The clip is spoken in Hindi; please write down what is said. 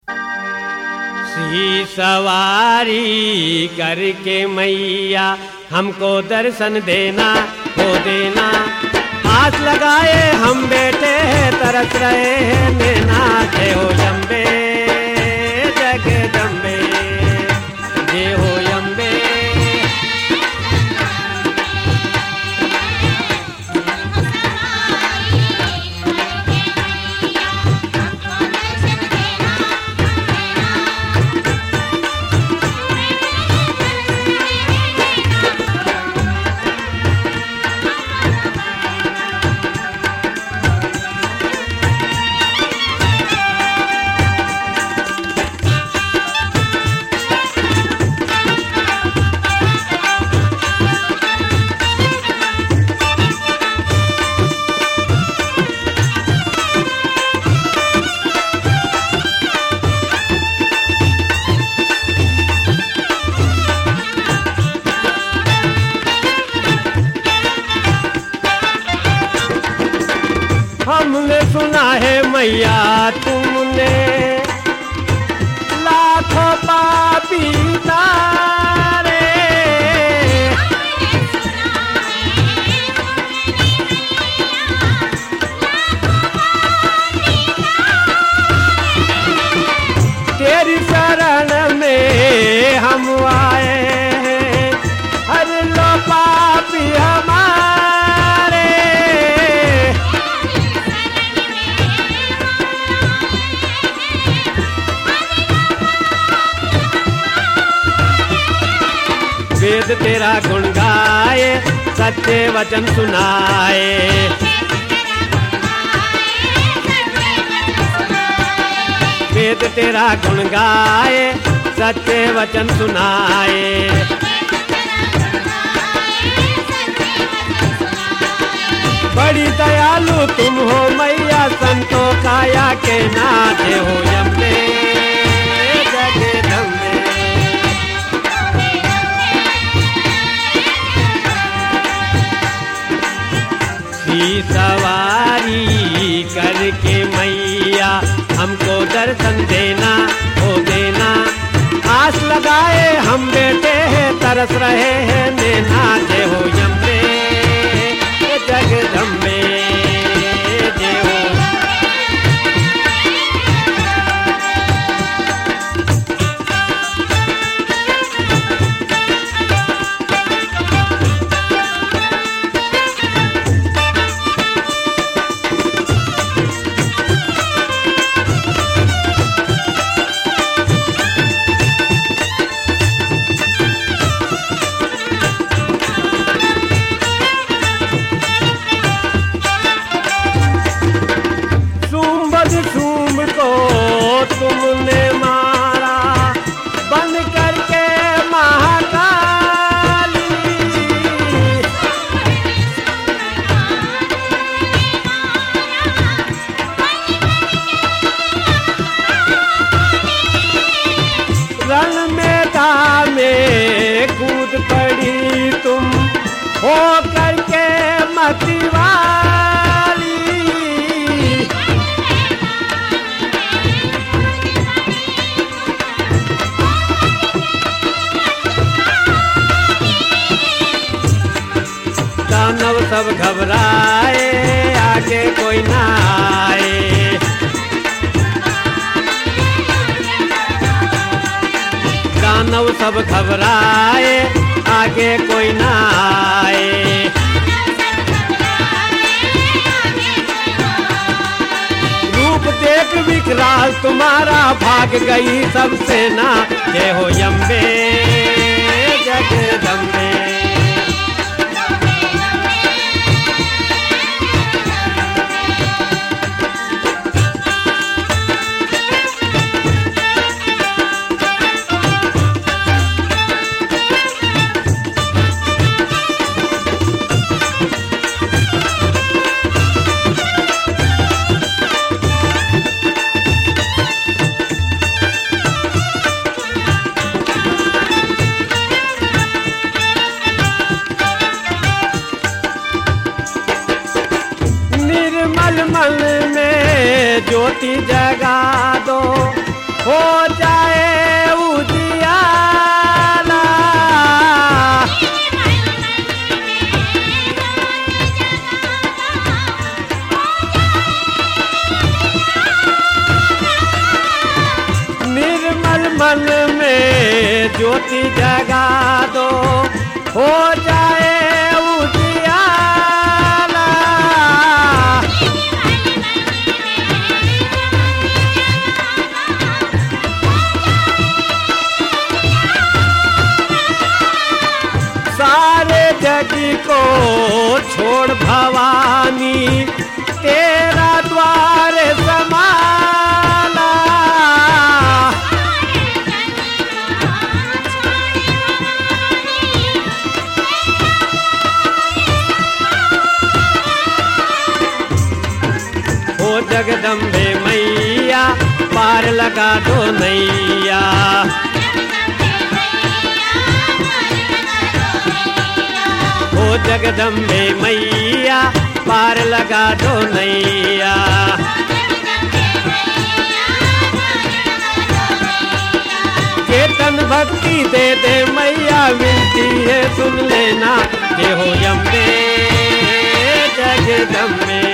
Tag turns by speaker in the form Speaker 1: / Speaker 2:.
Speaker 1: सी सवारी करके मैया हमको दर्शन देना हो देना। आस लगाए हम बेटे तरस रहे हैं नैना। जय हो अम्बे जगदम्बे, जय हो अम्बे। हमने सुना है मैया तुमने लाखों पापी तारे। तेरी शरण में हम आए हैं, हर लो पापी हमारे। वेद तेरा गुण गाए, सच्चे वचन सुनाए। वेद तेरा गुण गाए, सच्चे वचन सुनाए। बड़ी दयालु तुम हो मैया, संतों काया के नाथ हो अम्बे जगदम्बे। सवारी करके मैया हमको दर्शन देना हो देना। आस लगाए हम बेटे तरस रहे हैं नैना। जय हो अम्बे जगदम्बे, जय हो। शुंभ को तुमने मारा बन करके महाकाली। रण मैदान में कूद पड़ी तुम हो करके मतिवाली। दानव सब घबराए, आगे कोई ना आए। दानव सब घबराए, आगे कोई ना आए। रूप देख विकराल तुम्हारा भाग गई सब सेना। जय हो अम्बे जगदम्बे। मन में ज्योति जगा दो, हो ज्योति जगा दो, हो जाए उजियाला। सारे जग को छोड़ भवानी, तेरा द्वार समाला। ओ जगदम्बे मैया पार लगा दो नैया। ओ जगदम्बे मैया पार लगा दो नैया। चेतन भक्ति दे दे मैया, मिलती है सुन लेना। जय हो अम्बे जगदम्बे।